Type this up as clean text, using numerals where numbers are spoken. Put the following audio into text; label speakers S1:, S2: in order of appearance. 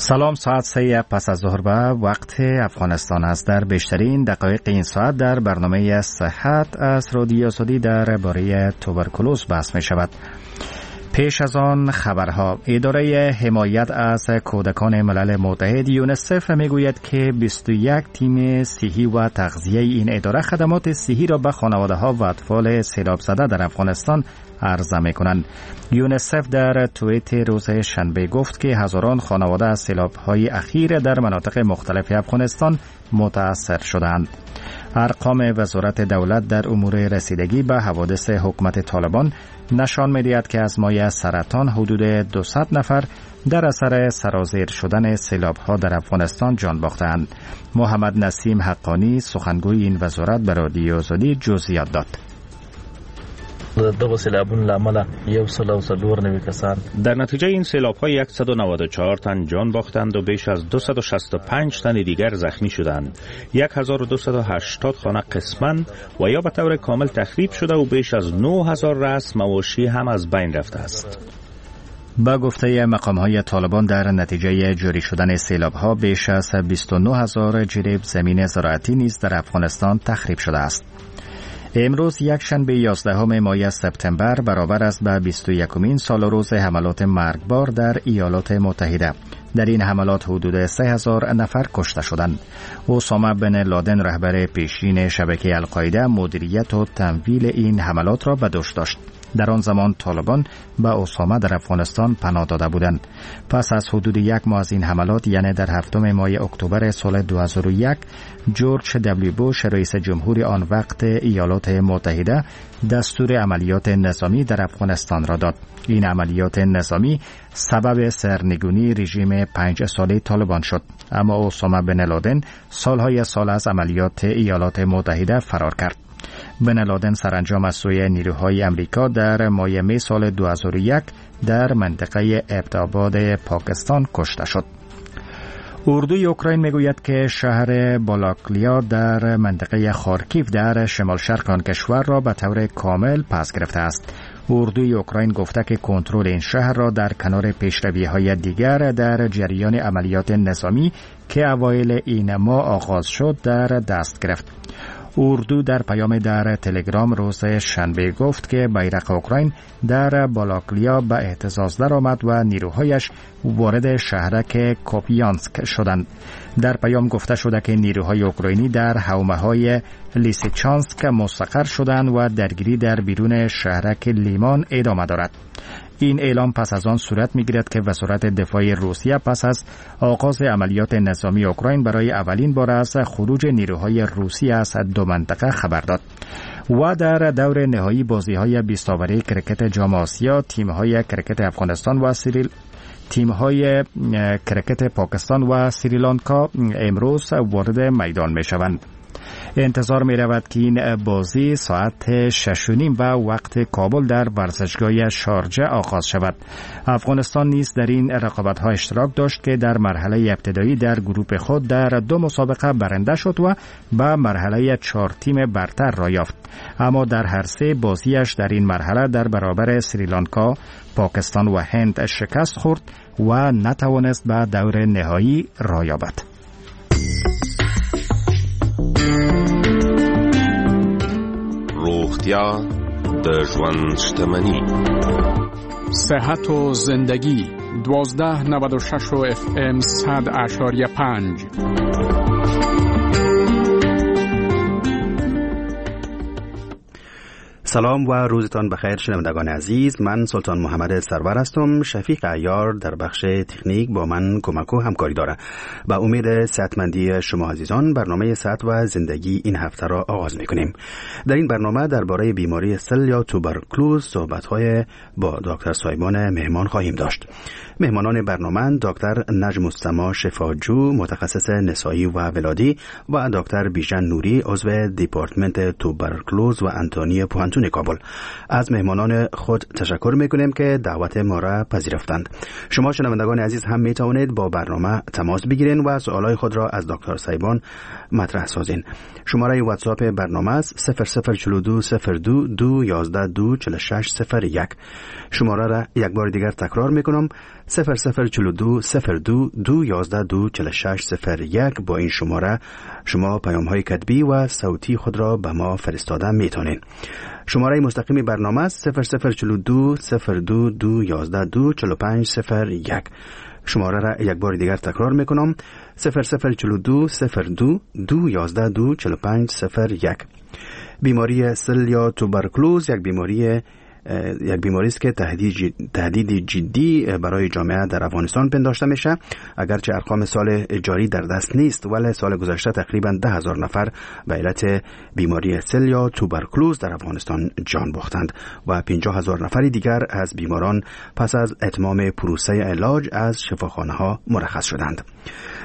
S1: سلام، ساعت 3 پس از ظهر به وقت افغانستان است. در بیشترین دقایق این ساعت در برنامه صحت از رادیو آزادی درباره توبرکولوز بحث می شود. پیش از آن خبرها. اداره حمایت از کودکان ملل متحد یونیسف میگوید که 21 تیم صحی و تغذیه این اداره خدمات صحی را به خانواده ها و اطفال سیلاب زده در افغانستان عرضه می کنند. یونیسف در توییت روز شنبه گفت که هزاران خانواده از سیلاب های اخیر در مناطق مختلف افغانستان متاثر شدند. ارقام وزارت دولت در امور رسیدگی به حوادث حکومت طالبان نشان می‌دهد که از مایع سرطان حدود 200 نفر در اثر سرازیر شدن سیلاب‌ها در افغانستان جان باختند. محمد نسیم حقانی سخنگوی این وزارت به رادیو آزادی جزئیات داد.
S2: در نتیجه این سیلاب‌ها 194 تن جان باختند و بیش از 265 تن دیگر زخمی شدند. 1280 خانه قسماً و یا به طور کامل تخریب شده و بیش از 9000 رأس مواشی هم از بین رفته است.
S1: با گفته مقام‌های طالبان در نتیجه جاری شدن سیلاب‌ها بیش از 29000 جریب زمین زراعتی نیز در افغانستان تخریب شده است. امروز یکشنبه 11 ماه سپتامبر برابر است به 21مین سال روز حملات مرگبار در ایالات متحده. در این حملات حدود 3000 نفر کشته شدند. اسامه بن لادن رهبر پیشین شبکه القاعده مدیریت و تمویل این حملات را به دوش داشت. در آن زمان طالبان به اسامه در افغانستان پناه داده بودند. پس از حدود یک ماه از این حملات، یعنی در 7 ماه اکتبر سال 2001، جورج دبلیو بوش رئیس جمهور آن وقت ایالات متحده دستور عملیات نظامی در افغانستان را داد. این عملیات نظامی سبب سرنگونی رژیم 5 ساله طالبان شد، اما اسامه بن لادن سالهای سال از عملیات ایالات متحده فرار کرد. بن لادن سرانجام از سوی نیروهای امریکا در ماه می سال 2001 در منطقه ابت‌آباد پاکستان کشته شد. اردوی اوکراین میگوید که شهر بالاکلیا در منطقه خارکیف در شمال شرق آن کشور را به طور کامل پس گرفته است. اردوی اوکراین گفته که کنترل این شهر را در کنار پیشروی‌های دیگر در جریان عملیات نظامی که اوایل این ماه آغاز شد در دست گرفت. اردو در پیام در تلگرام روز شنبه گفت که بیرق اوکراین در بالاکلیا به اهتزاز درآمد و نیروهایش وارد شهرک کوپیانسک شدند. در پیام گفته شده که نیروهای اوکراینی در حومه‌های لیسیچانسک مستقر شدند و درگیری در بیرون شهرک لیمان ادامه دارد. این اعلام پس از آن صورت می‌گیرد که وزارت دفاع روسیه پس از آغاز عملیات نظامی اوکراین برای اولین بار از خروج نیروهای روسی از دو منطقه خبر داد. و در دور نهایی بازی‌های 20 اوره کرکت جام آسیا، تیم‌های کرکت افغانستان و تیم‌های کرکت پاکستان و سریلانکا امروز وارد میدان می‌شوند. انتظار می رود که این بازی ساعت 6:30 به وقت کابل در ورزشگاه شارجه آغاز شود. افغانستان نیز در این رقابت‌ها اشتراک داشت که در مرحله ابتدایی در گروه خود در 2 مسابقه برنده شد و به مرحله 4 تیم برتر را یافت. اما در هر 3 بازیش در این مرحله در برابر سریلانکا، پاکستان و هند شکست خورد و نتوانست به دور نهایی را یابد.
S3: روغتیا د ژوند شتمني.
S4: صحت و زندگی 1296 و FM 100.5.
S5: سلام و روزتان بخیر شنوندگان عزیز. من سلطان محمد سرور هستم. شفیق عیار در بخش تکنیک با من کمک و همکاری داره. با امید صحتمندی شما عزیزان برنامه صحت و زندگی این هفته را آغاز میکنیم. در این برنامه درباره بیماری سل یا توبرکلوز صحبت‌های با دکتر سایبان مهمان خواهیم داشت. مهمانان برنامه دکتر نجم السما شفاجو متخصص نسایی و ولادی و دکتر بیژن نوری عضو دپارتمنت توبرکلوز و انتونی پوهنتون ستون کابل. از مهمانان خود تشکر میکنیم که دعوت ما را پذیرفتند. شما شنوندگان عزیز هم می توانید با برنامه تماس بگیرید و سوالای خود را از دکتر سایبان مطرح سازین. شماره واتساپ برنامه است 0042 02 211 24601. شماره را یک بار دیگر تکرار میکنم 0042 02 211 24601. با این شماره شما پیام های کتبی و صوتی خود را به ما فرستاده میتونید. شماره مستقیم برنامه است 0042 02 211 24501. شماره را یک بار دیگر تکرار میکنم 0042 02 211 24501. بیماری سل یا توبرکلوز یک بیماری است که تهدید جدی برای جامعه در افغانستان پنداشته میشه. اگرچه ارقام سال جاری در دست نیست، ولی سال گذشته تقریبا 10,000 نفر به علت بیماری سل یا توبرکلوز در افغانستان جان باختند و 50,000 نفر دیگر از بیماران پس از اتمام پروسه علاج از شفاخانه ها مرخص شدند.